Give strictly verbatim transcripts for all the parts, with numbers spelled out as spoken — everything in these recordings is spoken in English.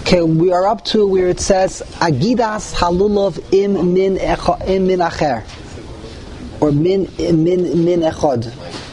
Okay, we are up to where it says Agidas halulav im min echa, im min acher, or min min min echad.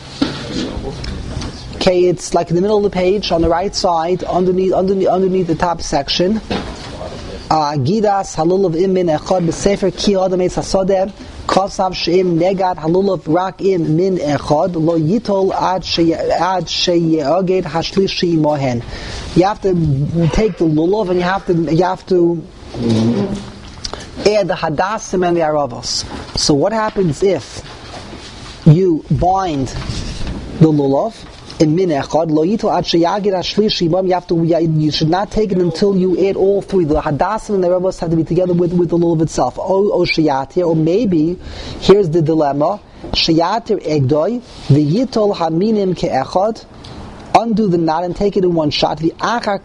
Okay, it's like in the middle of the page on the right side, underneath underneath underneath the top section. Agidas halulav im min echad b'sefer ki adam eitz hasadeh kasav sheim negad halulav rak im min echad lo yitol ad she ad sheyeaged hashlishi mohen. You have to take the lulav and you have to you have to add the hadassim and the aravos. So what happens if you bind the lulav in min echad lo yitol ad sheyeaged hashlishi mohen? You have to you should not take it until you add all three. The hadassim and the aravos have to be together with, with the lulav itself. O o sheyatir, or maybe here's the dilemma: sheyatir egdoi v'yitol haminim ke'echad. Undo the knot and take it in one shot. So the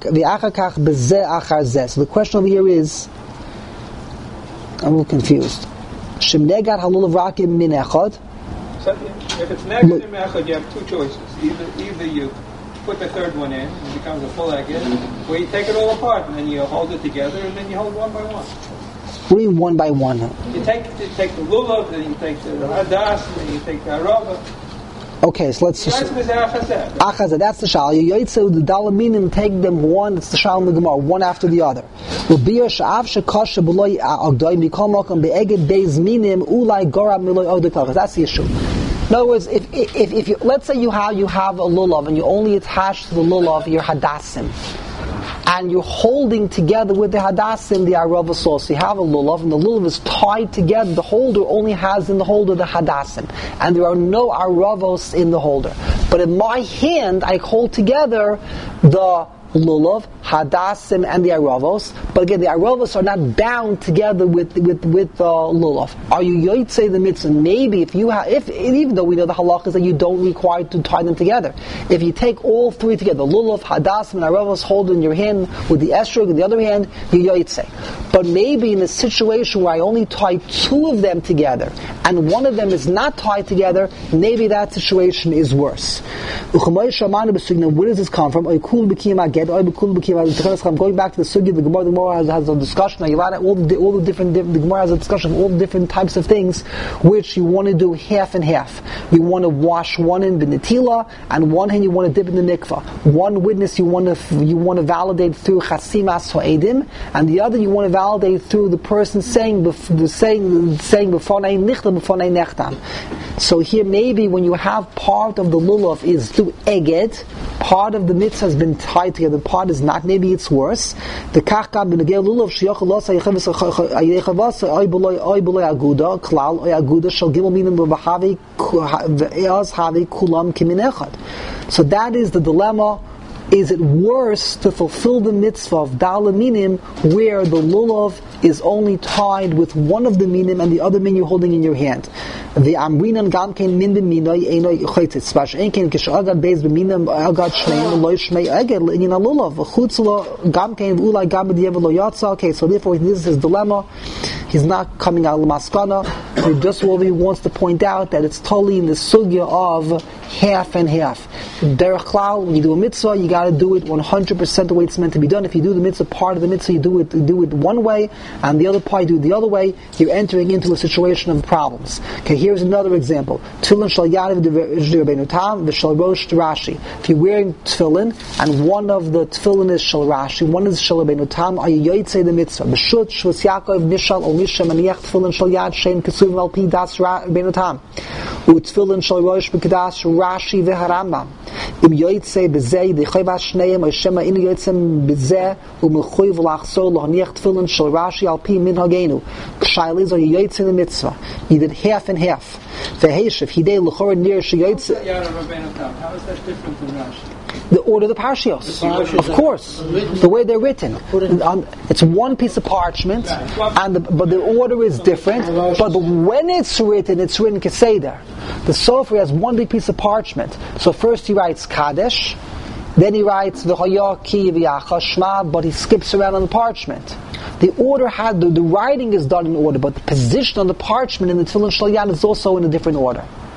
question over here is, I'm a little confused. Shemnegat halulav rakim min echad. So if it's negative min echad, you have two choices. Either either you put the third one in, it becomes a full egg, or you take it all apart and then you hold it together and then you hold one by one. What do you mean one by one? You take you take the lulav, then you take the hadas, and then you take the arava. Okay, so let's just... Achazah, that's the shal. You yotze the dalaminim, take them one, it's the shal in the Gemara, one after the other. That's the issue. In other words, if, if, if you, let's say you have, you have a lulav and you only attach to the lulav your hadassim, and you're holding together with the hadassim the arava sauce. You have a lulav, and the lulav is tied together. The holder only has in the holder the hadassim, and there are no aravos in the holder. But in my hand, I hold together the lulav, hadassim, and the aravos. But again, the aravos are not bound together with with with the uh, lulav. Are you yotzei the mitzvah? Maybe if you have, if even though we know the halakha is that you don't require to tie them together. If you take all three together, lulav, hadassim, and aravos, hold in your hand with the esrog in the other hand, you yotzei. But maybe in a situation where I only tie two of them together and one of them is not tied together, maybe that situation is worse. Where does this come from? I'm going back to the sugya. The Gemara, the Gemara has, has a discussion. All the, all the different, the Gemara has a discussion of all the different types of things which you want to do half and half. You want to wash one in the netila, and one hand you want to dip in the mikvah. One witness you want to you want to validate through chasimas ha'edim, and the other you want to validate through the person saying the saying saying before nei nichtam before nei nechtam. So here maybe when you have part of the lulav is through eged, part of the mitzvah has been tied together, the part is not, maybe it's worse. The kachka b'negel lulav sheyachol losa yechavas ayechavas ay b'loy ay b'loy aguda klal ay aguda shel gimel minim b'havi ve'az havi kulam kimin echad. So that is the dilemma. Is it worse to fulfill the mitzvah of dala minim where the lulav is only tied with one of the minim and the other min you're holding in your hand? The amrinan gamkein min b'minoi einoi chaytzit spash einkein kishagad beis b'minim agad shmeim loy shmei eged le'inin lulav v'chutzlo gamkein v'ulai gam b'diyev lo yatsa. Okay, so therefore this is his dilemma. He's not coming out of the maskana. He just what he wants to point out that it's totally in the sugya of half and half. Derech klal, when you do a mitzvah, you got to do it one hundred percent the way it's meant to be done. If you do the mitzvah, part of the mitzvah, you do it you do it one way, and the other part you do it the other way, you're entering into a situation of problems. Okay, here's another example. Tefillin shal yadav d'Rabbeinu Tam v'shal rosh d'Rashi. If you're wearing tefillin, and one of the tefillin is shal Rashi, one is shal Rabbeinu Tam, are you yotzei the mitzvah? B'shut shvus Yaakov nishal ol mishem aniach tefillin shal yad shein kesuvim al pi das Rabbeinu Tam. U'tefillin shal rosh b'kedas Rashi v'harambam. Im yotzei b'zeh d'chayvas shneim or shema inu yotzem b'zeh u'mechuy v'lachzor l'haniach tefillin shal Rashi al pi min hagenu. K'shayl is, are you yotzei the mitzvah? You did half and half. V'heishev hidei l'chor nir sheyotzei. How is that different from Rashi? The order of the parshios, of course, the way they're written. It's one piece of parchment, and the, but the order is different. But when it's written, it's written keseder. The Sofer has one big piece of parchment. So first he writes Kadesh, then he writes V'hoya ki v'yacha shma, but he skips around on the parchment. The order had the, the writing is done in order, but the position on the parchment in the Tefillin Shel Yad is also in a different order.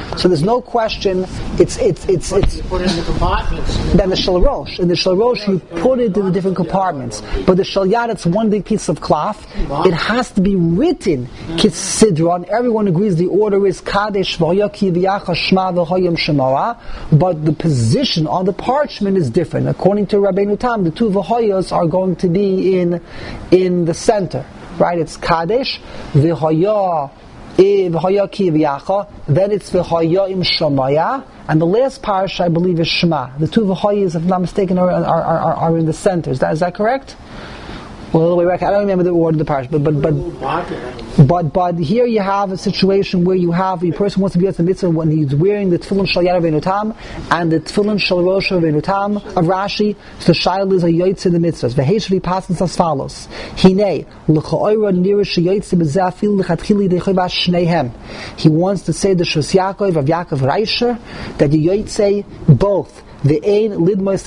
So there's no question. It's it's it's it's. You put it in the compartments. Then the shalrosh. In the shalrosh, you put it in the different compartments. But the shalyad, it's one big piece of cloth. It has to be written kisidron. Everyone agrees the order is kadesh v'hoyaki v'yacha shma v'hoyam shemoah. But the position on the parchment is different. According to Rabbeinu Tam, the two v'hoyas are going to be in in the center. Right? It's kadesh v'hoya. Then it's v'hoya im shomaya, and the last parsha I believe is Shema. The two v'hoyas, if I'm not mistaken, are, are, are, are in the center. Is that is that correct? Well, I don't remember the order of the parsha, but but but but but here you have a situation where you have a person wants to be at the mitzvah when he's wearing the tefillin shal yad Rabbeinu Tam and the tefillin shal rosh Rabbeinu Tam of Rashi. So the shail is a yotze in the mitzvahs. V'heishvi passes as follows: Hinei l'cha'oira nirish yotze b'zafil l'chatchili dechayva shneihem. He wants to say the Shus Yaakov of Yaakov Reisher that you yotze both. Don't compare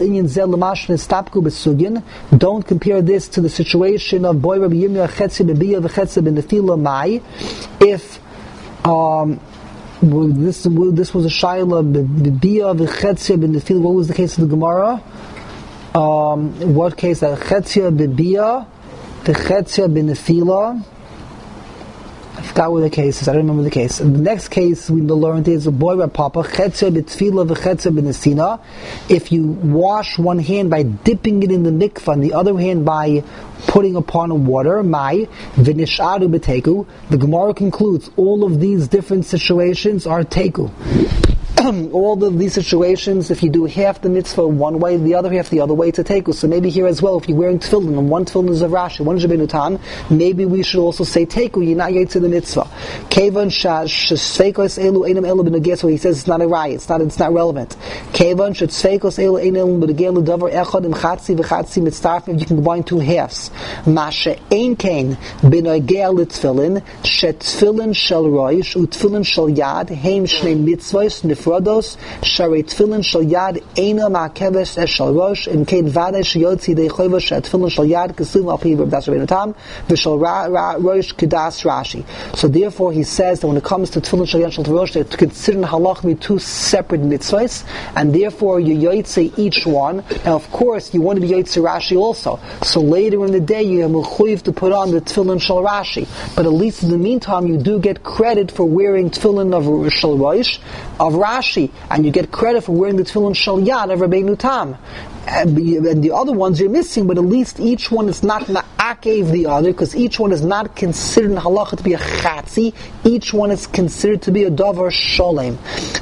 this to the situation of boy Rabbi Yirmiyah Chetzi B'Biyah v'Chetzi B'Nefila Mai. If um, this this was a shayla B'Biyah v'Chetzi B'Nefila, what was the case of the Gemara? Um, what case? Chetzi B'Biyah v'Chetzi B'Nefila. I forgot what the case is. I don't remember the case. And the next case we learned is a boy Rav Papa chetzia b'tfila v'chetzia b'nesina. If you wash one hand by dipping it in the mikvah, and the other hand by putting upon water, mai v'nishadu b'teku. The Gemara concludes all of these different situations are teku. All of these situations, if you do half the mitzvah one way, the other half the other way, it's a teku. So maybe here as well, if you're wearing tefillin, and one tefillin is of Rashi, one is Rabbeinu Tam, maybe we should also say teku, you're not yet to the mitzvah. Kevan shesfeikos elu einam elu b'negeh, so he says it's not a raya, it's not, it's not relevant. Kevan shesfeikos elu einam b'negeh l'davar echad im chatzi v'chatzi mitztarfim, you can combine two halves. Mashe ein kein b'negeh l'tefillin, shetefillin shel roish, utefillin shel yad, heim shnei mitzvahs, nifrodos, sharei tefillin shel yad, eina ma'akeves es shel rosh, im kein vade sheyotzi dei choyva shetefillin shel yad, kesum al pi v'bdas Rabbeinu Tam, v'shel rosh kedas Rashi. So therefore he says that when it comes to tefillin shel yad shel rosh, they're considered halach to be two separate mitzvahs, and therefore you yotze each one, and of course you want to be yotze Rashi also. So later in the day you have mechuyev to put on the tefillin shel Rashi, but at least in the meantime you do get credit for wearing tefillin of shel rosh of Rashi, and you get credit for wearing the tefillin shel yad of Rabbeinu Tam. And the other ones you're missing, but at least each one is not na'akev the other, because each one is not considered in halacha to be a chatzi. Each one is considered to be a davar sholem.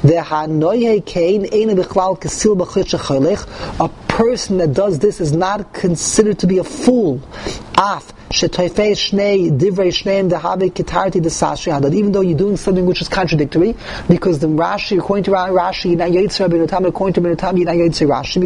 A person that does this is not considered to be a fool. Af. Even though you're doing something which is contradictory, because the Rashi, according to Rashi, you're not Yotze Rabbeinu Tam, according to Rabbeinu Tam, you're not Yotze Rashi.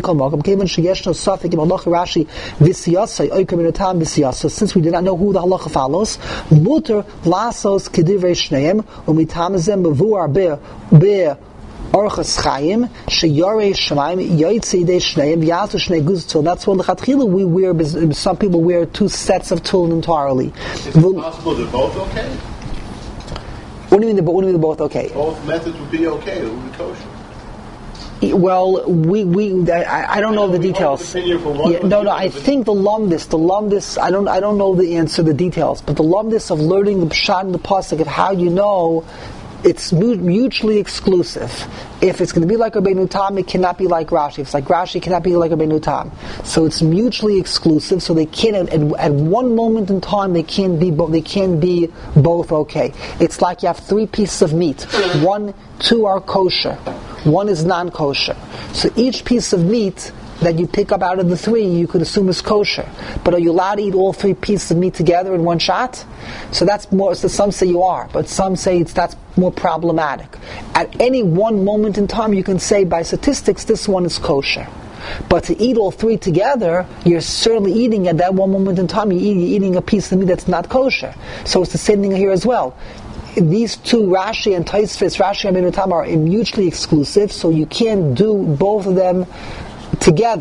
Since we do not know who the halacha follows, muter lasos kedivrei shneim umitamazem bevuar be be. Orchas Chaim, Sheyarei Shemaim, Yotzei Dei Shneim, Yasu Shnei Guz Tul. That's when the Chatchila we wear. Some people wear two sets of tefillin entirely. Is it possible they're both okay? What do you mean? What do you mean they're both okay? Both methods would be okay. It would be kosher. Well, we we I, I don't know the details. Yeah, no, no. I think the lumdis, the lumdis. I don't I don't know the answer, the details, but the lumdis of learning the pshat and the pasuk of how you know. It's mutually exclusive. If it's going to be like Rabbeinu Tam, it cannot be like Rashi. If it's like Rashi, it cannot be like Rabbeinu Tam. So it's mutually exclusive. So they can't. At, at one moment in time, they can't be. Bo- they can be both okay. It's like you have three pieces of meat. One, two are kosher. One is non-kosher. So each piece of meat that you pick up out of the three, you could assume is kosher. But are you allowed to eat all three pieces of meat together in one shot? So that's more, so some say you are, but some say it's that's more problematic. At any one moment in time, you can say by statistics, this one is kosher. But to eat all three together, you're certainly eating at that one moment in time, you're eating, you're eating a piece of meat that's not kosher. So it's the same thing here as well. These two, Rashi and Tosfos, Rashi and Rabbeinu Tam, are mutually exclusive, so you can't do both of them together.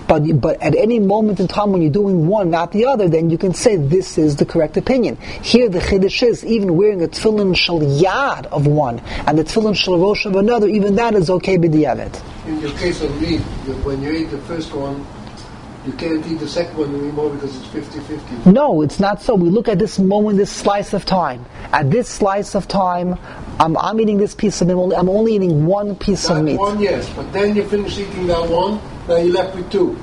But but at any moment in time when you're doing one, not the other, then you can say this is the correct opinion. Here the chiddush is even wearing a tefillin shel yad of one and the tefillin shel rosh of another, even that is okay b'diavad. In the case of meat, when you eat the first one, you can't eat the second one anymore because it's fifty-fifty. No, it's not so. We look at this moment, this slice of time. At this slice of time, I'm, I'm eating this piece of meat. I'm only, I'm only eating one piece That of meat. one, yes, but then you finish eating that one, now you're left with two.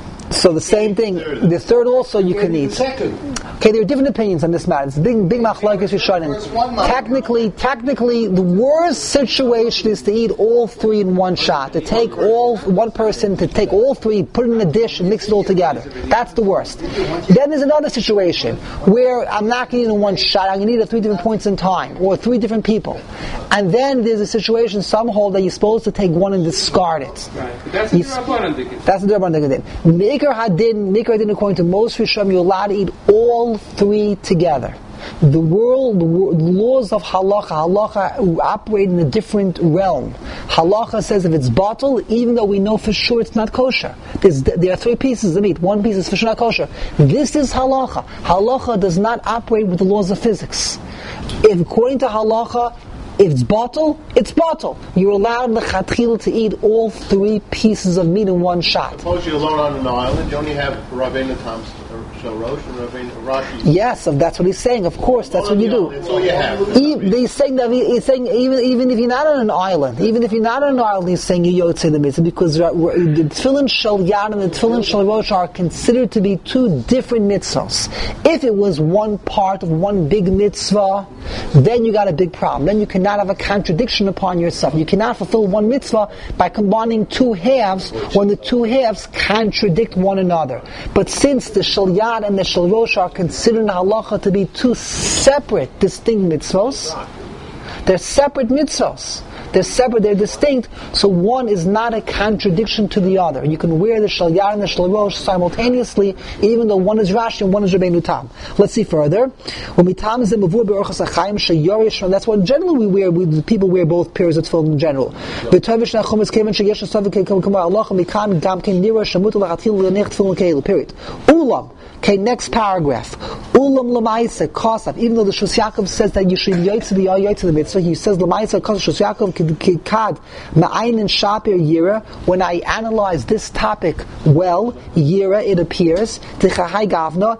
So the same thing, the third also you can eat. The second. Okay, there are different opinions on this matter. It's a big, big machlokes rishonim. Technically, technically, the worst situation is to eat all three in one shot. To take all, one person to take all three, put it in a dish and mix it all together. That's the worst. Then there's another situation where I'm not going to eat in one shot. I'm going to eat at three different points in time, or three different people. And then there's a situation, some hold that you're supposed to take one and discard it. Right. But that's the Rabbanan Dikkin. That's the Rabbanan Dikkin. Maker hadin, maker hadin, according to most Rishonim, you're allowed to eat all three together. The world, the, world, the laws of halacha, halacha operate in a different realm. Halacha says if it's bottle, even though we know for sure it's not kosher. There's, there are three pieces of meat. One piece is for sure not kosher. This is halacha. Halacha does not operate with the laws of physics. If according to halacha, if it's bottle, it's bottle. You're allowed l'chatchila to eat all three pieces of meat in one shot. Suppose you're alone on an island, you only have Rabbeinu Tam Shel Rosh and Rabbeinu Rashi. Yes, that's what he's saying. Of course, that's what you do. That's all you have. Even, he's saying that he's saying even even if you're not on an island, even if you're not on an island, he's saying you yotze the mitzvah because the tefillin shel yad and the tefillin shel rosh are considered to be two different mitzvahs. If it was one part of one big mitzvah, then you got a big problem. Then you cannot have a contradiction upon yourself. You cannot fulfill one mitzvah by combining two halves when the two halves contradict one another. But since the shel yad and the shel rosh are considered in halacha to be two separate, distinct mitzvos, they're separate mitzvos. They're separate, they're distinct, so one is not a contradiction to the other. You can wear the shel yad and the shel rosh simultaneously, even though one is Rashi and one is Rabbeinu Tam. Let's see further. When we tam is mavur be'orchos achayim sheyorish, that's what generally we wear. We, the people wear both pairs of tefillin in general. B'tovish nachumas kevan sheyesh asavik k'kamar Allah mikan gam ken nira shamut lachatil l'nech tefillin keilu. Period. Ulam. Okay, next paragraph. Ulam l'maisa kosaf. Even though the Shus Yaakov says that you should yotze the yotze the mitzvah, he says l'maisa kosaf Shus Yaakov kikad ma'ayin shapir yira. When I analyze this topic well, yira, it appears t'chahai gavna.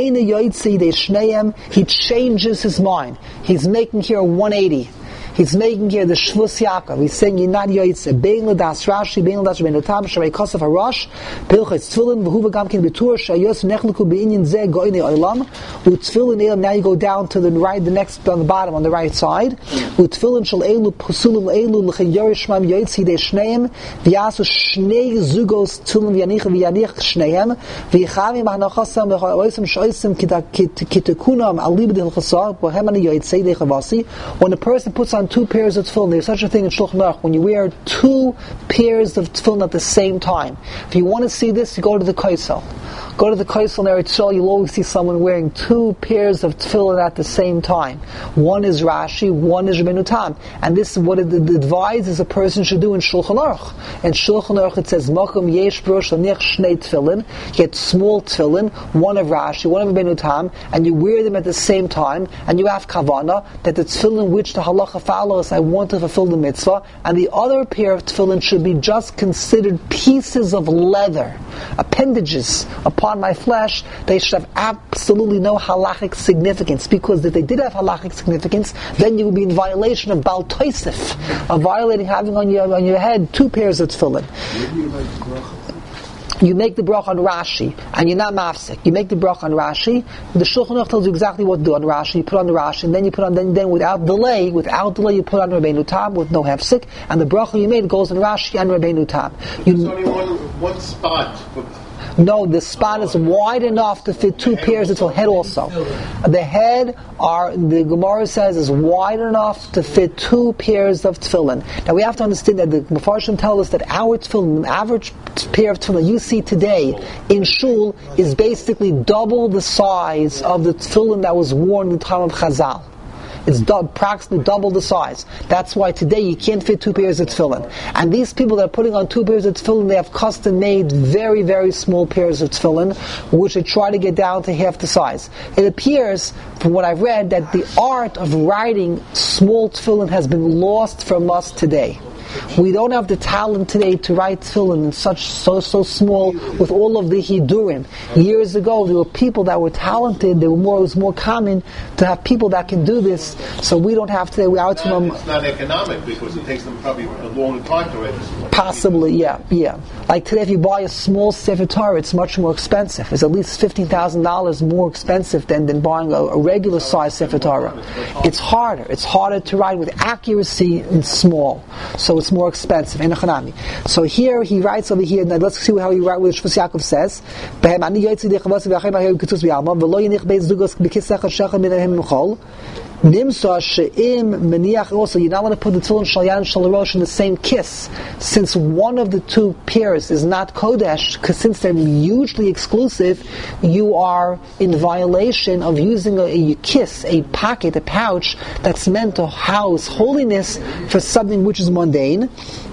He changes his mind. He's making here a one eighty. He's making here the Shvus Yaakov. He's saying, you're not Yoitze. Bein l'das Rashi, bein l'das Rabbeinu Tam, sharei kosef harash, pilchetz tefillin, v'huva gam ken betur, shayos nechliku be'inyin zeh go'inei olam, u'tefillin elam, now you go down to the right, the next, on the bottom, on the right side, u'tefillin shel elu, psulim elu, l'chen yorish mam yoitze hidei shneim, v'yasu shnei zugos tefillin v'yanich v'yanich shneim, v'yichavim ha'nachasam v'cha'oisim sh'oisim kitakunam alib d'hilchasah, v'hem ani yoitze hidei chavasi. When a person puts on two pairs of tefillin, there's such a thing in Shulchan Aruch, when you wear two pairs of tefillin at the same time. If you want to see this, you go to the Kaisel. Go to the Kaisel in Eretz Yisrael, you'll always see someone wearing two pairs of tefillin at the same time. One is Rashi, one is Rabbeinu Tam. And this is what it advises a person should do in Shulchan Aruch. In Shulchan Aruch it says, Makom yesh b'rosh l'nich shnei tefillin, get small tefillin, one of Rashi, one of Rabbeinu Tam, and you wear them at the same time, and you have kavanah, that the tefillin which the halacha follows, I want to fulfill the mitzvah, and the other pair of tefillin should be just considered pieces of leather, appendages upon my flesh. They should have absolutely no halachic significance, because if they did have halachic significance, then you would be in violation of Baal Tosef, of violating having on your on your head two pairs of tefillin. You make the bracha on Rashi, and you're not mafsek. You make the bracha on Rashi. The Shulchan Aruch tells you exactly what to do on Rashi. You put on the Rashi, and then you put on, then, then without delay, without delay, you put on Rabbeinu Tam with no hefsek, and the bracha you made goes on Rashi and Rabbeinu Tam. You, There's only one, one spot. No, the spot is wide enough to fit two pairs until head also. The head, are the Gemara says, is wide enough to fit two pairs of tefillin. Now we have to understand that the Mefarshim tell us that our tefillin, the average pair of tefillin you see today in shul, is basically double the size of the tefillin that was worn in the time of Chazal. It's du- approximately double the size. That's why today you can't fit two pairs of tefillin. And these people that are putting on two pairs of tefillin, they have custom-made, very, very small pairs of tefillin, which they try to get down to half the size. It appears, from what I've read, that the art of writing small tefillin has been lost from us today. We don't have the talent today to write tefillin in such so so small with all of the hidurim. Years ago, there were people that were talented. There were more. It was more common to have people that can do this. So we don't have today. We out to them. It's not economic because it takes them probably a long time to write this. Possibly, yeah, yeah. Like today, if you buy a small Sefer Torah, it's much more expensive. It's at least fifteen thousand dollars more expensive than, than buying a, a regular size Sefer Torah. It's harder. It's harder to write with accuracy in small. So it's more expensive. So here he writes over here. Now let's see how he writes. What Shvus Yaakov says. Nimsa she'im meniach. Also, you're not going to put the tefillin shalyan and shalarosh in the same kiss, since one of the two pairs is not kodesh. Because since they're mutually exclusive, you are in violation of using a, a kiss, a pocket, a pouch that's meant to house holiness for something which is mundane.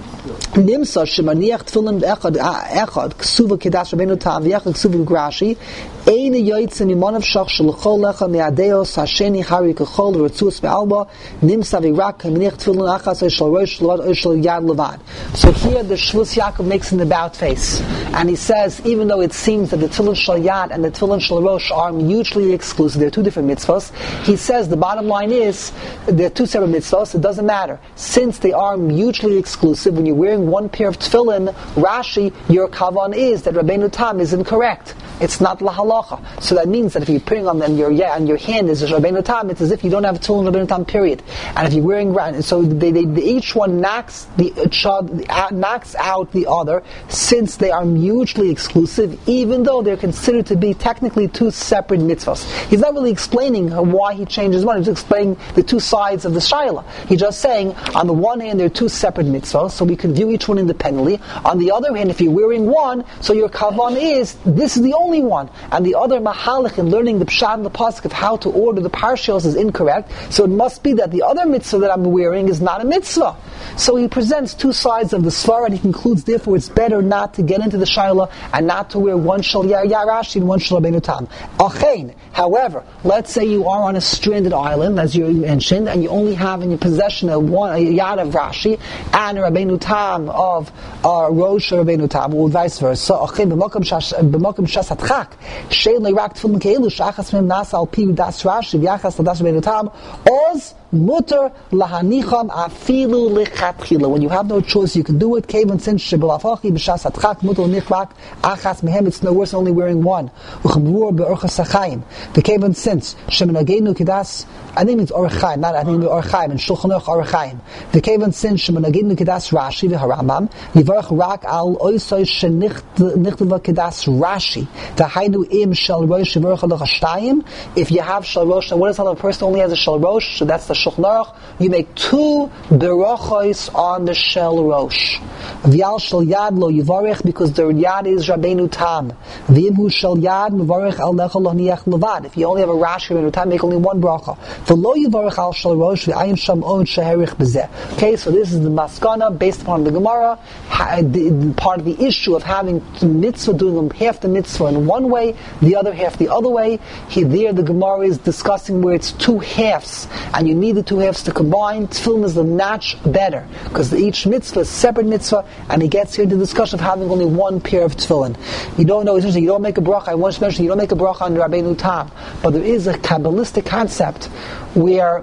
Nimsa shemaniach tefillin echad echad ksuva kedash rabbeinu tam v'echad ksuva grashi ein yoytze mimanav shach shelchol lecha me'adeos hasheni hari kechol v'rtzus be'alba nimsa v'rak maniach tefillin achas shel rosh levad shel yad levad. So here the Shvus Yaakov makes an about face, and he says even though it seems that the tefillin shel yad and the tefillin shel rosh are mutually exclusive, they're two different mitzvahs. He says the bottom line is they're two separate mitzvahs. It doesn't matter since they are mutually exclusive. When you're wearing one pair of tefillin, Rashi, your kavan is that Rabbeinu Tam is incorrect. It's not lahalacha. So that means that if you're putting on them your yeah, and your hand is Rabbeinu Tam, it's as if you don't have a tefillin Rabbeinu Tam. Period. And if you're wearing, so they, they, they, each one knocks the uh, knocks out the other, since they are mutually exclusive, even though they're considered to be technically two separate mitzvahs. He's not really explaining why he changed his mind. He's explaining the two sides of the shaila. He's just saying, on the one hand, they're two separate mitzvahs, so we can view each one independently. On the other hand, if you're wearing one, so your kavan is this is the only one, and the other mahalach in learning the pshat and the pasuk of how to order the partials is incorrect. So it must be that the other mitzvah that I'm wearing is not a mitzvah. So he presents two sides of the svara, and he concludes, therefore, it's better not to get into the shaila and not to wear one shal Rashi and one shal Rabbeinu Tam. Achein, however, let's say you are on a stranded island, as you mentioned, and you only have in your possession a one a yad of Rashi and a Rabbeinu Tam of uh, Rosh Rabbeinu Tam, or vice versa. Achein b'makom shas hatchak shein leirak tefillin keilu shachas mem nasa al pi das Rashi v'yachas l'das Rabbeinu Tam oz mutter lahanicham afilu lichatchila. When you have no choice, you can do it. Kevin since shebelafachi b'shas hatchak mutter nichrak achas mehem. It's no worse than only wearing one. Uchamur be'orchas hachayim. The Kevin since shemenagenu kedas. I think it's Orchaim, not I think it's Orchaim and Shulchan Aruch Orchaim. The Kevin since shemenagenu kedas Rashi v'harambam yivarach rak al oisay shenichteva kedas Rashi. Tahainu im shel rosh yivarach alachashtayim. If you have shel rosh, and what is how a person only has a shel rosh? So that's the Shulchan Aruch. You make two berachos on the shel rosh. V'yal shel yad lo yivarech, because the yad is Rabbeinu Tam. V'imhu shel yad mivarech al nechal lo niach levad. If you only have a Rashi Rabbeinu Tam, make only one bracha. V'lo yivarech al shel rosh v'ayin sham on sheherich b'zeh. Okay, so this is the maskana based upon the Gemara. Part of the issue of having the mitzvah, doing half the mitzvah in one way, the other half the other way. Here, there, the Gemara is discussing where it's two halves, and you need the two halves to combine. Tefillin is the notch better, because each mitzvah is separate mitzvah, and he gets here to the discussion of having only one pair of tefillin. You don't know, you don't make a bracha, I want to mention, you don't make a bracha on Rabbeinu Tam, but there is a Kabbalistic concept where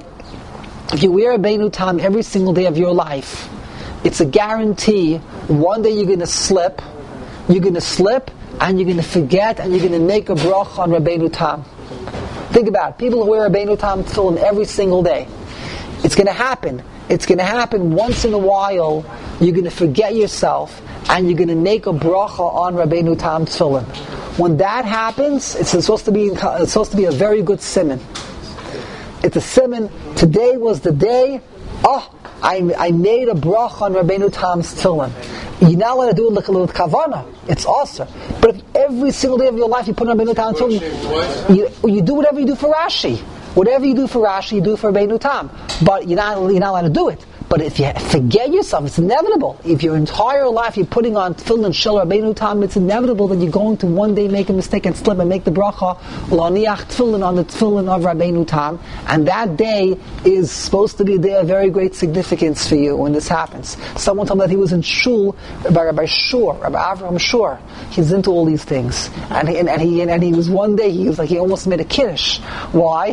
if you wear a Rabbeinu Tam every single day of your life, it's a guarantee one day you're going to slip, you're going to slip, and you're going to forget, and you're going to make a bracha on Rabbeinu Tam. Think about it. People who wear Rabbeinu Tam tefillin every single day. It's going to happen. It's going to happen once in a while. You're going to forget yourself, and you're going to make a bracha on Rabbeinu Tam tefillin. When that happens, it's supposed to be it's supposed to be a very good siman. It's a siman. Today was the day. Oh, I, I made a bracha on Rabbeinu Tam's tefillin. You're not allowed to do it like a little kavana. It's awesome. But if every single day of your life you put on Rabbeinu Tam's tefillin, you, you do whatever you do for Rashi. Whatever you do for Rashi, you do for Rabbeinu Tam. But you're not, you're not allowed to do it. But if you forget yourself, it's inevitable. If your entire life you're putting on tefillin and shel Rabbeinu Tam, it's inevitable that you're going to one day make a mistake and slip and make the bracha l'aniach tefillin on the tefillin of Rabbeinu Tam. And that day is supposed to be a day of very great significance for you when this happens. Someone told me that he was in shul by Rabbi Shur, Rabbi Avraham Shur. He's into all these things, and he, and, and he and he was one day he was like he almost made a kiddush. Why?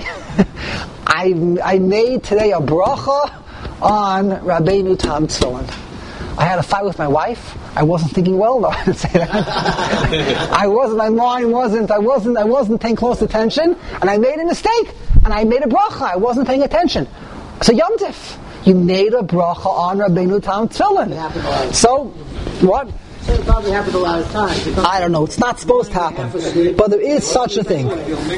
I I made today a bracha on Rabbeinu Tam tefillin. I had a fight with my wife. I wasn't thinking well, though. I didn't say that. I wasn't. My mind wasn't. I wasn't. I wasn't paying close attention, and I made a mistake. And I made a bracha. I wasn't paying attention. So Yom Tif, you made a bracha on Rabbeinu Tam tefillin. So what? So it probably happened a lot of times. I don't know. It's not supposed to happen, but there is such a thing.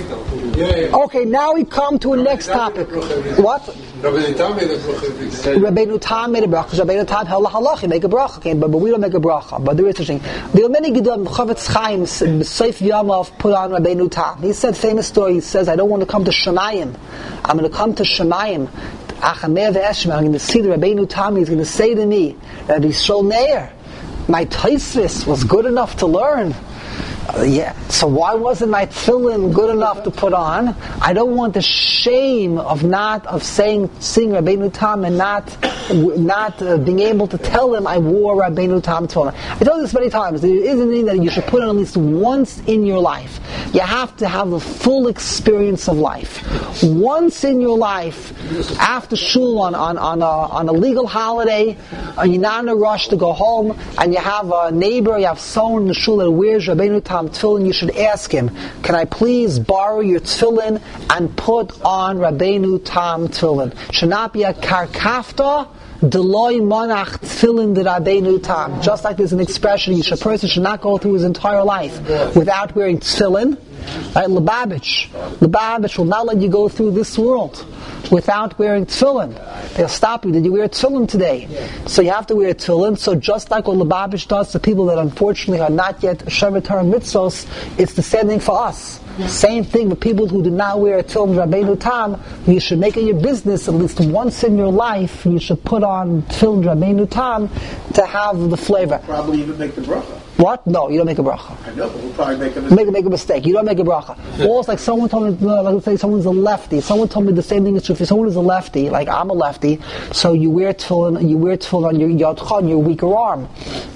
Okay, now we come to a next topic. What? Rabbeinu Tam made a bracha. Rabbeinu Tam made a bracha. Rabbeinu Tam held a halacha, make a bracha. Okay, but, but we don't make a bracha. But there is such a thing. There are many Gedolim. Chavetz Chaim, Seif Yamav, put on Rabbeinu Tam. He said, famous story. He says, "I don't want to come to Shemayim. I'm going to come to Shemayim. I'm going to see the Rabbeinu Tam. He's going to say to me, Rabbi Yisrael Meir, my Tosfos was good enough to learn. Uh, yeah. So why wasn't my tefillin good enough to put on? I don't want the shame of not of saying sing Rabbeinu Tam and not not uh, being able to tell him I wore Rabbeinu Tam tefillin. I told you this many times. There is a thing that you should put on at least once in your life. You have to have the full experience of life. Once in your life, after shul on on on a, on a legal holiday, and you're not in a rush to go home, and you have a neighbor, you have someone in the shul that wears Rabbeinu Tam tefillin, you should ask him, can I please borrow your tefillin and put on Rabbeinu Tam tefillin? Should not be a karkafta, Deloy manach tefillin de Rabbeinu Tam. Just like there's an expression, a person should not go through his entire life without wearing tefillin. Right? Lubavitch. Lubavitch will not let you go through this world without wearing tefillin. They'll stop you. Did you wear tefillin today? So you have to wear tefillin. So just like what Lubavitch does to people that unfortunately are not yet Shevet Torah mitzvos, it's the same thing for us. Same thing with people who do not wear tefillin Rabbeinu Tam. You should make it your business at least once in your life. You should put on tefillin Rabbeinu Tam to have the flavor. Probably even make the bracha. What? No, you don't make a bracha. I know, but we'll probably make a mistake. Make, make a mistake. You don't make a bracha. Or it's like someone told me, like let's say someone's a lefty. Someone told me the same thing is true. If someone is a lefty, like I'm a lefty, so you wear tefillin, you wear tefillin on your yadcha, your weaker arm.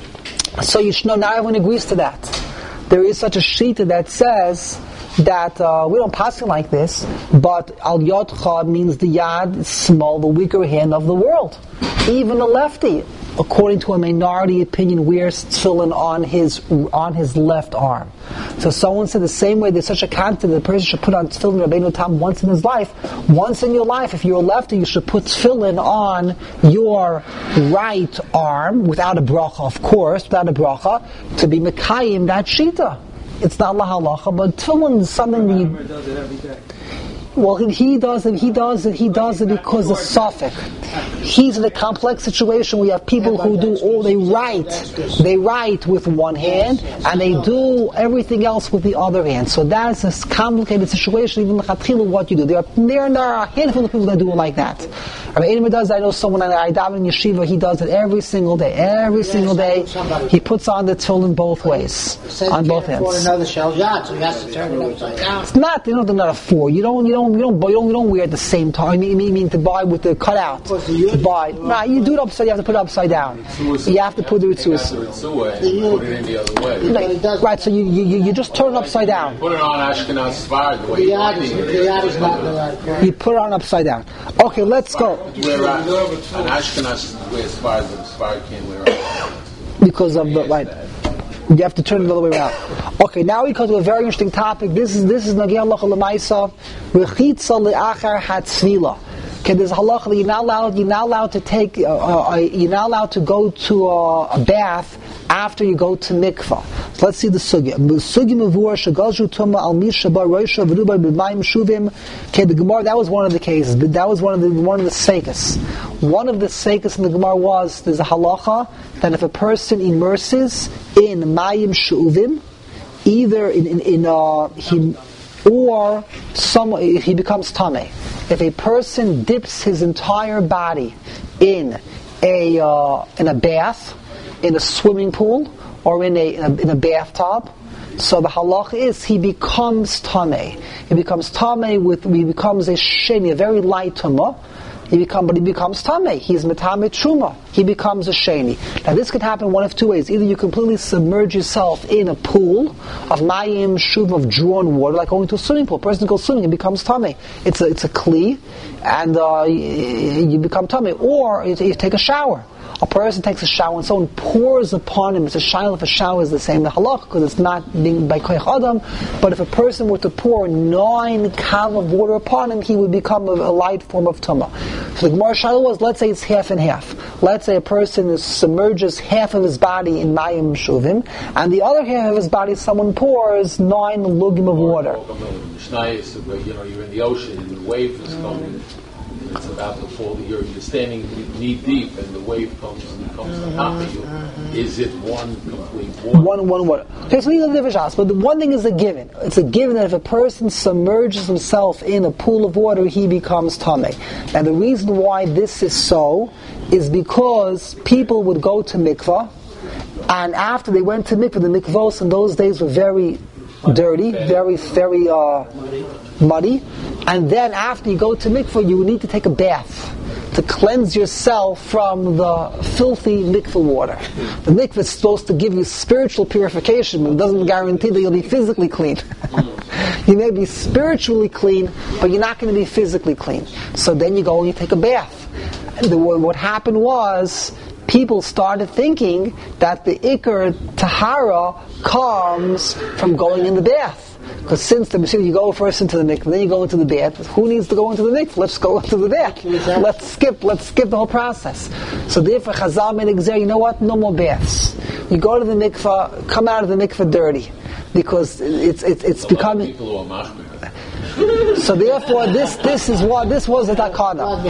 So you should know, not everyone agrees to that. There is such a shita that says that uh, we don't pass it like this, but al yadcha means the yad, small, the weaker hand of the world. Even a lefty, according to a minority opinion, wears tefillin on his on his left arm. So someone said the same way there's such a concept that the person should put on tefillin Rabbeinu Tam once in his life. Once in your life, if you're a lefty, you should put tefillin on your right arm, without a bracha, of course, without a bracha, to be mekayim that shita. It's not la halacha, but tefillin is something that you... does it every day. Well, he, he does it. He does it. He does it because of suffix. He's in a complex situation where you have people who do all. They write, they write with one hand, and they do everything else with the other hand. So that's a complicated situation. Even lechatchila, what you do. There are there, there are a handful of people that do it like that. I mean, anyone does. I know someone. I daven in yeshiva. He does it every single day. Every single day, he puts on the tefillin both ways, on both hands. Another shell yad, so he has to turn it upside down. It's not. You don't do another four. You don't. You don't. You don't. You don't. You don't wear it at the same time. I mean, you mean to buy with the cutout. To buy. No, you do it upside. You have to put it upside down. You have to put the ritzuas. Put it in the other way. No, right. So you, you you just turn it upside down. Put it on Ashkenaz Sfarad the way you want it. The yad is not the right part. You put it on upside down. Okay, let's go. Where an Ashkenaz wears Sfarad, but Sfarad can't wear it. Because of the right. You have to turn it all the way around. Okay, now we come to a very interesting topic. This is this is Nageh Halacha L'Maisa Rechitza Le'achar Hatzvila. Okay, there's a halacha that you're not allowed. You're not allowed to take. Uh, uh, you're not allowed to go to a, a bath after you go to mikvah. So let's see the sugya. Sugya mavur shagazhu tuma al mishaba roisha v'ruba b'mayim shuvim. Okay, the Gemara, that was one of the cases. But that was one of the one of the seikas. One of the seikas in the Gemara was there's a halacha that if a person immerses in mayim shuvim, either in in, in uh, he or some, if he becomes tamei. If a person dips his entire body in a uh, in a bath, in a swimming pool, or in a in a, in a bathtub, so the halach is he becomes tamei. He becomes tamei with he becomes a sheni, a very light tumah. He become, but he becomes tamei. He's metamei truma. He becomes a sheni. Now this could happen one of two ways. Either you completely submerge yourself in a pool of mayim shuv, of drawn water, like going to a swimming pool. A person goes swimming and becomes tamei. It's a it's a kli, and uh, you become tamei. Or you take a shower. A person takes a shower and someone pours upon him. It's a shaila if a shower is the same the halach, because it's not being by koyach adam. But if a person were to pour nine kav of water upon him, he would become a, a light form of tumah. So the Gemara shaila was, let's say it's half and half. Let's say a person is, submerges half of his body in mayim shuvim, and the other half of his body, someone pours nine lugim of water. You know, you're in the ocean and the wave is coming. It's about to fall. You're, you're standing knee deep, and the wave comes and comes on top of you. Is it one complete water? One, one water. Okay, so we have different shots, but the one thing is a given. It's a given that if a person submerges himself in a pool of water, he becomes tamei. And the reason why this is so is because people would go to mikvah, and after they went to mikvah, the mikvahs in those days were very dirty, very, very uh, muddy. And then after you go to mikvah, you need to take a bath to cleanse yourself from the filthy mikvah water. The mikvah is supposed to give you spiritual purification, but it doesn't guarantee that you'll be physically clean. You may be spiritually clean, but you're not going to be physically clean. So then you go and you take a bath. And the, what happened was, people started thinking that the ikar tahara comes from going in the bath. Because since the you go first into the mikveh, then you go into the bath. Who needs to go into the mikveh? Let's go into the bath. Let's skip. Let's skip the whole process. So therefore, Chazal made exer. You know what? No more baths. You go to the mikveh, come out of the mikveh dirty, because it's it's it's so becoming. So therefore, this this is what this was the takana.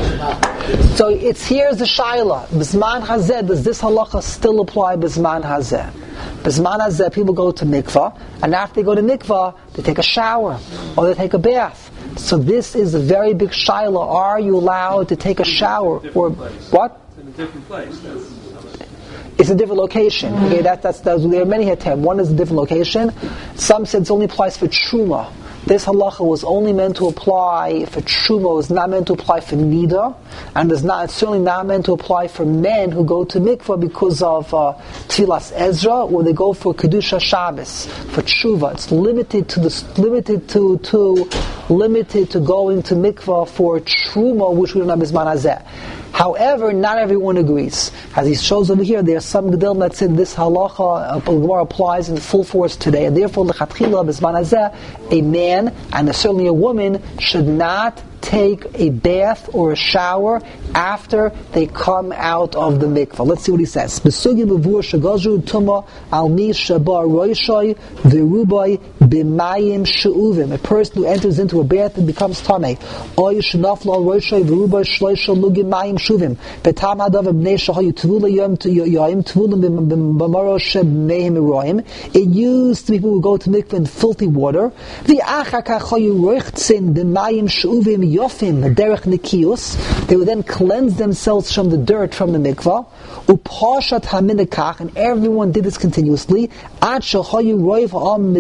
So it's here's the shaila. Bisman hazeh. Does this halacha still apply? Bisman hazeh. Bisman hazeh, people go to mikvah, and after they go to mikvah, they take a shower or they take a bath. So this is a very big shaila. Are you allowed to take a shower or place. what? It's in a different place. That's, It's a different location. Okay, that, that's, that's there are many hatem. One is a different location. Some said it only applies for truma. This halacha was only meant to apply for truma. It was not meant to apply for nida, and it's not it's certainly not meant to apply for men who go to mikvah because of uh, tfilas Ezra, or they go for kedusha Shabbos for tshuva. It's limited to the limited to to limited to going to mikvah for truma, which we don't have bisman hazeh. However, not everyone agrees. As he shows over here, there are some gedolim that said this halacha uh, Gemara applies in full force today, and therefore lechatchila bisman hazeh, a man and certainly a woman should not take a bath or a shower after they come out of the mikvah. Let's see what he says. Besugi bevur shagazru tuma al mi shabar roishay v'rubai b'mayim she'uvim. A person who enters into a bath and becomes tamei. Oy shenafla al roishay v'rubai shloisha lugim mayim shuvim. Betam hadav b'nei shahayu tvula yom yoyim tvulim b'maro shebneim eroim. It used to be people who go to mikvah in filthy water. V'achar kachayu roichtzin b'mayim she'uvim yofim derech nikius. They would then cleanse themselves from the dirt from the mikvah. Upashat haminakach, and everyone did this continuously. Ad shahayu roiv ha'am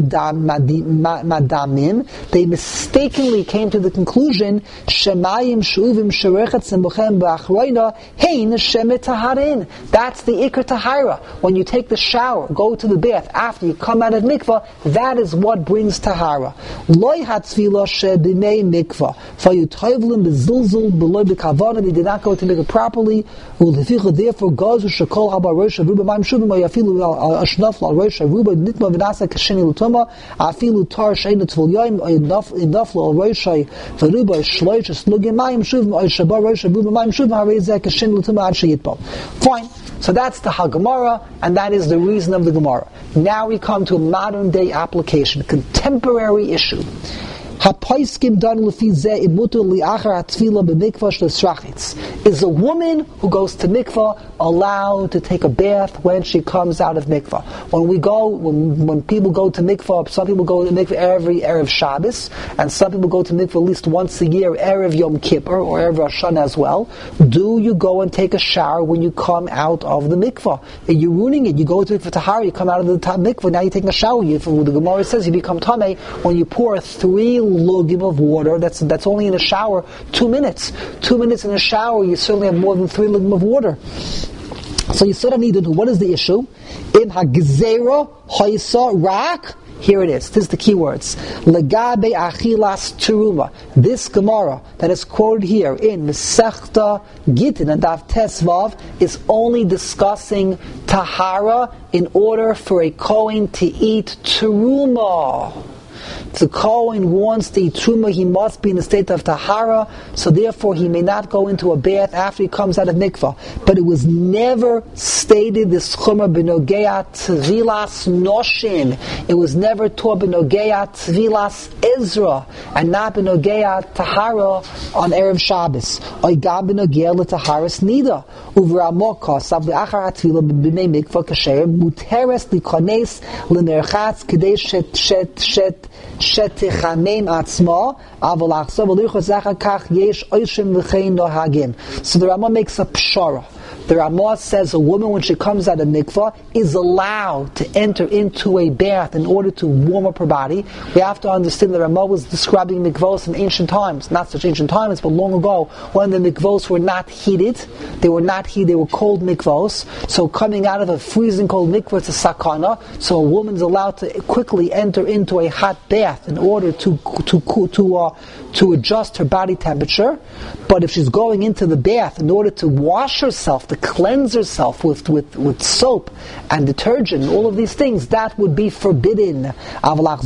madamim. They mistakenly came to the conclusion shemayim shuvim sherechatzim b'chem b'achroina hein shemet taharin. That's the ikar tahara. When you take the shower, go to the bath after you come out of mikvah, that is what brings tahara. Loi hatzvila shebimei mikvah. Fayutayvlim bezilzul below the kavana. They did not go to mikvah properly. Therefore, gazu shekol haba rosh aruba ma'im shuvim ayafilu ashnaf al rosh aruba nitma v'nasa kasheni l'toma afilu tar sheina tvul yom enough al rosh aruba shloish slugim ma'im shuvim ayshaba rosh aruba ma'im shuvim harezeh kasheni l'toma ad sheyitbal. Fine. So that's the Hagemara, and that is the reason of the Gemara. Now we come to a modern day application, contemporary issue. Hapoiskim dan lefi zeh imutu liachar hatfila b'mikvah shlestrachitz. Is a woman who goes to mikvah allowed to take a bath when she comes out of mikvah? When we go, when, when people go to mikvah, some people go to mikvah every Erev Shabbos, and some people go to mikvah at least once a year, Erev Yom Kippur, or Erev Rosh Hashanah as well. Do you go and take a shower when you come out of the mikvah? You're ruining it. You go to mikvah tahara, you come out of the mikvah, now you're taking a shower. You, the Gemara says you become tamei when you pour three lugim of water. That's that's only in a shower, two minutes. Two minutes in a shower, you certainly have more than three lugim of water. So you sort of need to know, what is the issue? In hagzera hoisa rak. Here it is. This is the key words. Legabe achilas teruma. This Gemara that is quoted here in Masechta Gittin and Daf Tesvav is only discussing tahara in order for a Kohen to eat teruma. If the Kohen wants to eat truma, he must be in a state of tahara, so therefore he may not go into a bath after he comes out of mikvah. But it was never stated this chumrah b'nogea tvilas noshin. It was never taught b'nogea tvilas ezra, and not b'nogea tahara on Erev Shabbos. Oigam b'nogea l'taharas nida. Uvramokah sav le'achar hatvila b'nei mikvah kasher muteres likones l'nerchatz k'dei shet shet shet shetichamem atzma aval achsav v'lichos zachar kach yesh oishim v'chein nohagin. So the Ramah makes a pshara. The Ramah says a woman, when she comes out of mikvah, is allowed to enter into a bath in order to warm up her body. We have to understand that Ramah was describing mikvahs in ancient times, not such ancient times, but long ago, when the mikvahs were not heated. They were not heated, they were cold mikvahs. So coming out of a freezing cold mikvah is a sakana. So a woman's allowed to quickly enter into a hot bath in order to to to uh, to adjust her body temperature. But if she's going into the bath in order to wash herself, to cleanse herself with, with, with soap and detergent, all of these things, that would be forbidden. Not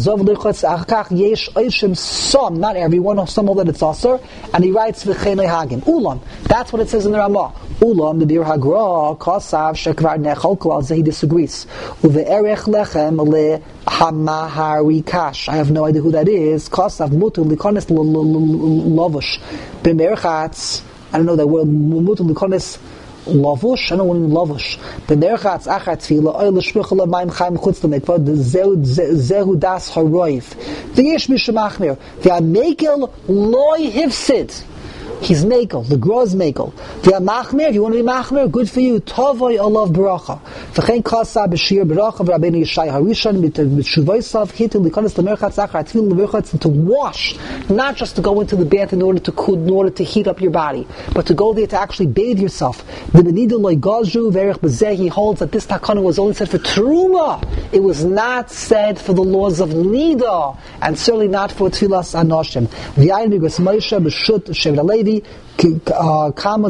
everyone, some of that it's asur, and he writes Ulam. That's what it says in the Ramah. Ulam, the Bir Hagra, Kosav, Shekvar Nechol Klal, he disagrees. Uve'erech lechem le Hamaharikash. I have no idea who that is. Kosav mutu likonis lovush. B'merchatz. I don't know that word. Mutu likonis lavush. I don't know what lavush. B'merchatz achat tefila oil shmichol mayim chaim chutz l'mikvah. Zehu das haroiv. V'yesh mishamachmir. V'amekel loy hifsid. He's mekel. The Gra is mekel. V'amachmir. If you want to be machmir, good for you. Tovoi olav baracha. V'chein kasa b'shir baracha v'rabbeinu Yishai Harishon b'shuvaysav hitu l'konis l'merchatz achar tefillah l'merchatz, to wash, not just to go into the bath in order to cool, in order to heat up your body, but to go there to actually bathe yourself. The benida loy gazru v'erech b'zeh, he holds that this takana was only said for teruma. It was not said for the laws of nida, and certainly not for tefillas anoshim. V'yayin b'gras Moshe b'shut Shevet HaLevi. How long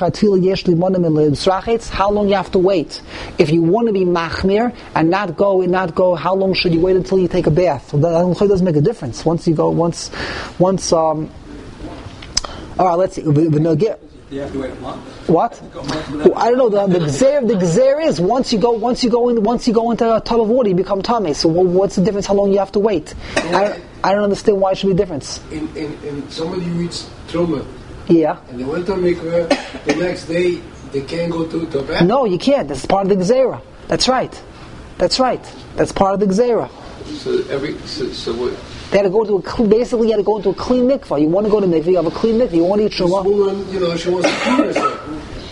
you have to wait? If you want to be machmir and not go and not go, how long should you wait until you take a bath? Well, that doesn't make a difference. Once you go, once, once. Um, all right, let's see. You have to wait a month. What? Well, I don't know. The the gzer, the gzer is once you go, once you go in, once you go into a tub of water, you become tummy. So what's the difference? How long you have to wait? I don't, I don't understand why it should be a difference. In in, in somebody reads Truma. Yeah. And they went to mikveh, the next day they can't go to the bath? No, you can't. That's part of the gzera. That's right. That's right. That's part of the gzera. So every so, so what? They had to go to a clean, basically you had to go into a clean mikvah. You want to go to mikvah, you have a clean mikvah, you want to eat truma. This woman, you know, she wants to clean herself.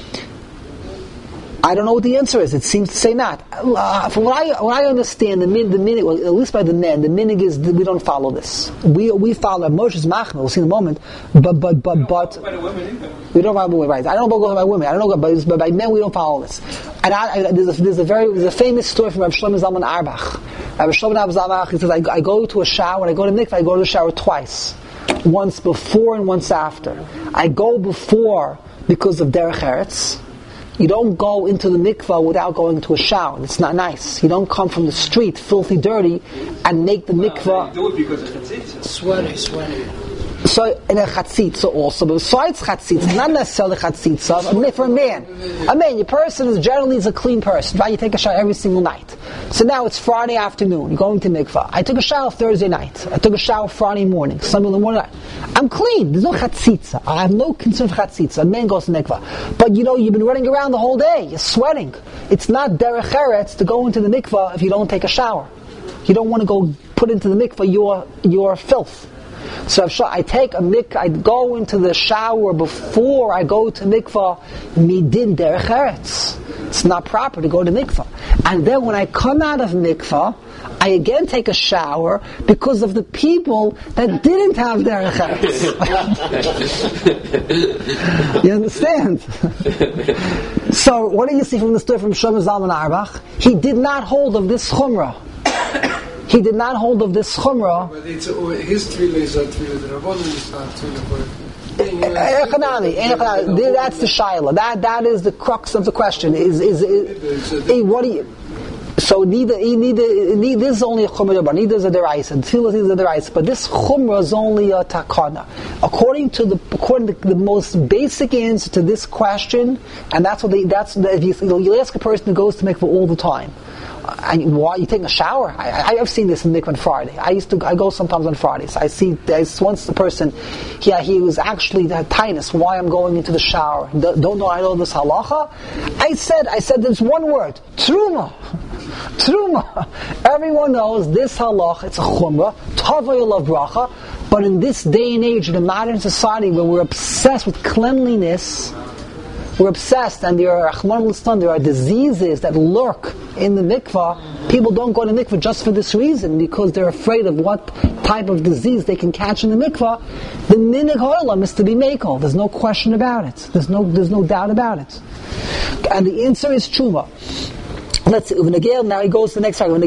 I don't know what the answer is. It seems to say not. Uh, from what I, what I understand, the min, the minig, well, at least by the men, the minig is that we don't follow this. We we follow Moshe's machmir. We'll see in a moment. But but but but By the women either. we don't follow women, right? I don't know about by women. I don't know about but by men we don't follow this. And I, I, there's, a, there's a very there's a famous story from Rav Shlomo Zalman Auerbach. Rav Shlomo Zalman Auerbach, he says, I, I go to a shower. When I go to mikvah, I go to the shower twice, once before and once after. I go before because of derech eretz. You don't go into the mikvah without going to a shower. It's not nice. You don't come from the street, filthy, dirty, and make the mikvah. They do it because of the tzitzit. Sweaty, sweaty. So in a chatzitza also, but besides chatzitza, not necessarily chatzitza, but for a man. A man, your person is generally is a clean person, right? You take a shower every single night. So now it's Friday afternoon, you're going to mikvah. I took a shower Thursday night. I took a shower Friday morning, Sunday in the morning. I'm clean. There's no chatzitza. I have no concern for chatzitza. A man goes to mikvah. But you know, you've been running around the whole day. You're sweating. It's not derech eretz to go into the mikvah if you don't take a shower. You don't want to go put into the mikvah your your filth. So if I take a mikvah, I go into the shower before I go to mikvah, midin derech eretz. It's not proper to go to mikvah. And then when I come out of mikvah, I again take a shower because of the people that didn't have derech eretz. You understand? So what do you see from the story from Shlomo Zalman Auerbach? He did not hold of this chumrah. He did not hold of this chumrah. But it's, uh, his tefillah is a tefillah. The Rabbanon is not tefillah. That's the shaila. That that is the crux of the question. Is is, is, is what do you? So neither neither, neither this is only a chumrah, neither is a deraisa. Tefillah is a deraisa, but this chumrah is only a takana. According to the according to the most basic answer to this question, and that's what they, that's the, if you you ask a person who goes to mikvah all the time. And why are you taking a shower? I, I've seen this in mikvah on Friday. I used to I go sometimes on Fridays. I see there's once the person, yeah, he was actually the tinus. Why I'm going into the shower? Don't know I know this halacha. I said I said there's one word, truma, truma. Everyone knows this halacha. It's a chumrah. Tavay love bracha. But in this day and age, in a modern society where we're obsessed with cleanliness. We're obsessed, and there are there are diseases that lurk in the mikvah. People don't go to mikvah just for this reason, because they're afraid of what type of disease they can catch in the mikvah. The minhag ha'olam is to be mekel. There's no question about it. There's no there's no doubt about it. And the answer is tshuva. Let's see. Now he goes to the next part.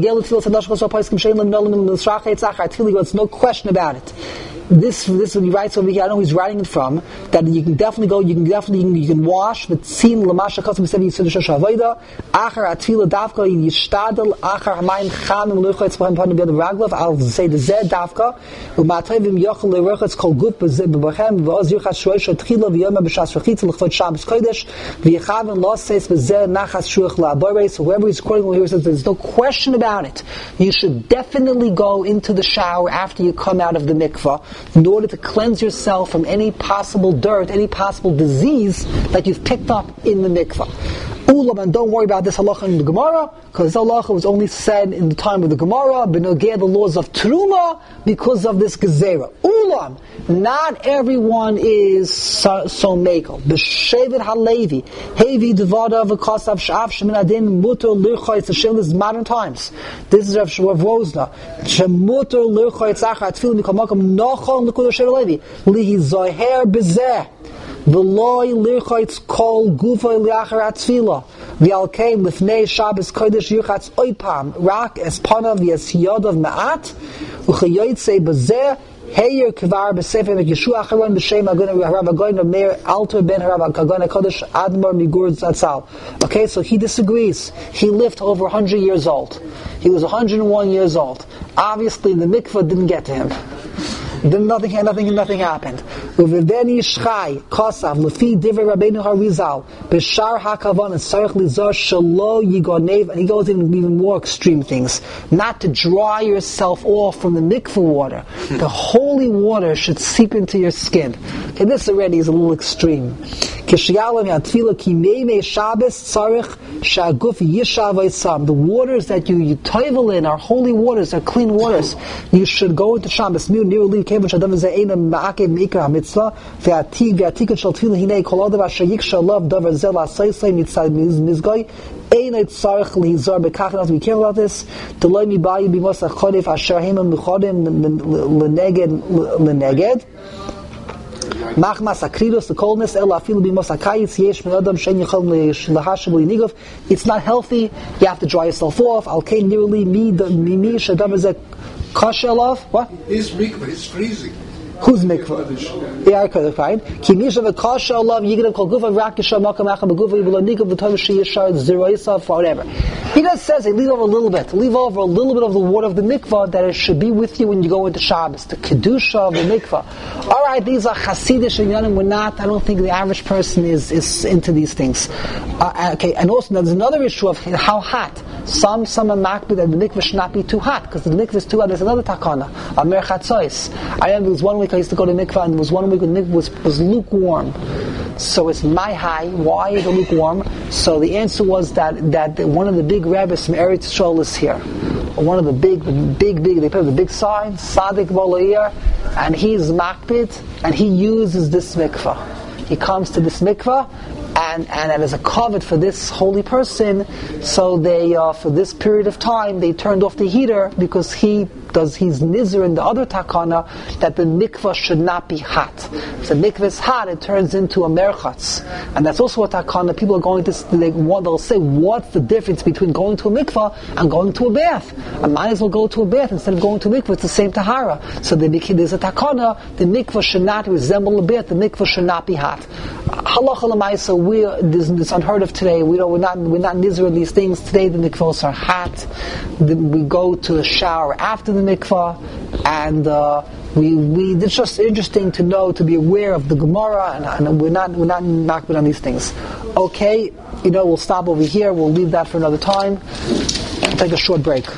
There's no question about it. This, this when he writes over here, I know he's writing it from, that you can definitely go, you can definitely, you can, you can wash, but tzin l'masha katzim b'sevi yisud shosha avoida, achar atfila davka yishtadel, achar hamayim chamim l'uchotz b'hem panim b'yad raglav, I'll say the zeh davka, u'matayvim yochel l'ruchotz kol guf b'bachem, v'oz yuchas shoysha tchila v'yoma b'shas rechitza l'chvot Shabbos kodesh, v'yechavim loseis b'zeh nachas shuach la'aborei. So whoever he's quoting over here says there's no question about it. You should definitely go into the shower after you come out of the mikvah, in order to cleanse yourself from any possible dirt, any possible disease that you've picked up in the mikvah. Ulam, and don't worry about this halacha in the Gemara, because this halacha was only said in the time of the Gemara, b'nogeh the laws of Teruma, because of this gezerah. Ulam, not everyone is so, so mekel. B'shevet halevi, hevi devada v'kasav sh'af shemin adin muter l'irchayt. The shil is modern times. This is Rav Rosner. Shemuter l'irchayt zachar tefillah mikamakam nachon l'kudosh halevi lihi zoher b'zeh. V'loi lirchaytz kol gufay liachar atzvila v'alkein lifnei Shabbos kodesh yuchatz oipam rak espanav v'es yodav ma'at u'chayotzei b'zeh heyer kvar b'sefer v'yeshu acharon b'shem agon Rav Agon Meir Alter ben Rav Agon HaKadosh Admor Migur Zatzal. Okay, so he disagrees. He lived over one hundred years old. He was one hundred one years old. Obviously the mikvah didn't get to him. Then nothing, nothing, nothing happened. Uveveni shchai kosav lefi divrei Rabbeinu Harizal b'shar hakavan and sarich lizar shelo yigonev. And he goes into even more extreme things. Not to dry yourself off from the mikveh water. The holy water should seep into your skin. Okay, this already is a little extreme. The waters that you, you toivel in are holy waters, are clean waters. You should go into Shabbos. Be careful about this. Machmas akridos, the coldness, el afilu bimos akayitz yesh min adam shein yichol lahashem linigov. It's not healthy. You have to dry yourself off. Al kein nirli mi mi shadam zeh kashelov. What? His mikvah is freezing. Who's mikvah? Yeah, okay, fine. Ki misha v'kashelov yigav kol gufa v'rakisha makam acham b'gufa v'lo nigov v'tov sheyishar zeroisav whatever. He just says, hey, leave over a little bit. Leave over a little bit of the water of the mikvah that it should be with you when you go into Shabbos. The kedusha of the mikvah. All right, these are Hasidish and Yanim. We're not. I don't think the average person is, is into these things. Uh, okay, and also there's another issue of how hot. Some some are makbid that the mikvah should not be too hot because the mikvah is too hot. There's another takana, a merchatzois. I remember there was one week I used to go to mikvah and there was one week when the mikvah was, was lukewarm. So it's my high. Why is it lukewarm? So the answer was that that one of the big rabbis from Eretz Yisrael is here. One of the big, big, big. They put the big sign, Sadik Bolair, and he's makbid, and he uses this mikvah. He comes to this mikvah, and and as a covet for this holy person, so they uh, for this period of time they turned off the heater because he does he's nizer in the other takana that the mikvah should not be hot. If the mikvah is hot, it turns into a merchatz, and that's also a takana. People are going to they want, they'll say, what's the difference between going to a mikvah and going to a bath? I might as well go to a bath instead of going to a mikvah. It's the same tahara. So they became, there's a takana. The mikvah should not resemble a bath. The mikvah should not be hot. Halacha l'maisa, we this, this unheard of today. We don't we're not we're not nizer in these things today. The mikvahs are hot. The, we go to the shower after the mikvah, and uh, we we it's just interesting to know, to be aware of the Gemara, and, and we're not we're not knocked on these things. Okay, you know, we'll stop over here. We'll leave that for another time. Take a short break.